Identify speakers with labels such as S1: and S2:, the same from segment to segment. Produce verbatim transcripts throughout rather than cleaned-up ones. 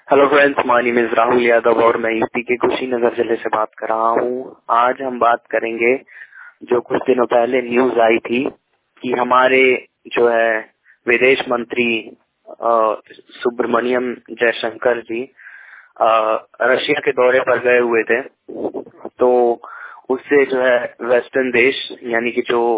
S1: Hello friends, my name is Rahul Yadav और मैं UP के कुशीनगर जिले से बात कर रहा हूँ। आज हम बात करेंगे जो कुछ दिनों पहले न्यूज आई थी कि हमारे जो है विदेश मंत्री सुब्रमण्यम जयशंकर जी अ, रशिया के दौरे पर गए हुए थे। तो उससे जो है वेस्टर्न देश यानी कि जो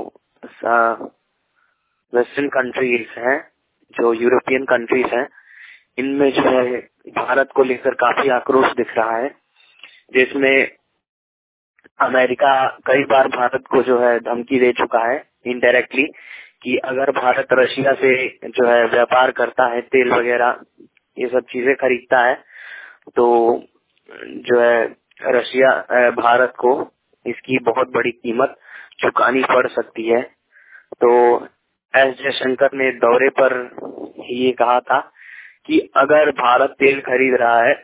S1: वेस्टर्न कंट्रीज हैं, जो यूरोपियन कंट्रीज हैं, इनमें जो है भारत को लेकर काफी आक्रोश दिख रहा है, जिसमें अमेरिका कई बार भारत को जो है धमकी दे चुका है इनडायरेक्टली कि अगर भारत रशिया से जो है व्यापार करता है, तेल वगैरह ये सब चीजें खरीदता है, तो जो है रशिया अ, भारत को इसकी बहुत बड़ी कीमत चुकानी पड़ सकती है। तो एस जयशंकर ने दौरे पर ये कहा था कि अगर भारत तेल खरीद रहा है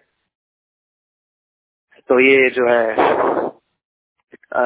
S1: तो ये जो है अ,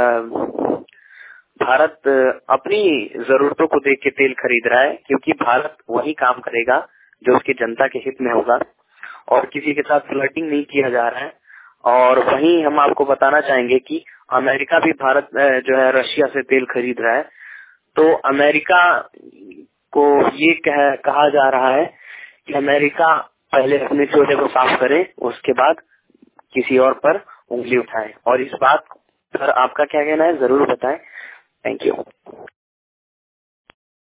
S1: भारत अपनी जरूरतों को देख के तेल खरीद रहा है, क्योंकि भारत वही काम करेगा जो उसकी जनता के हित में होगा और किसी के साथ फ्लर्टिंग नहीं किया जा रहा है। और वहीं हम आपको बताना चाहेंगे कि अमेरिका भी भारत जो है रशिया से तेल खरीद रहा है। तो अमेरिका को ये कह, कहा जा रहा है कि अमेरिका पहले अपने चोले को साफ करे, उसके बाद किसी और पर उंगली उठाए। और इस बात पर आपका क्या कहना है, जरूर बताएं। Thank you.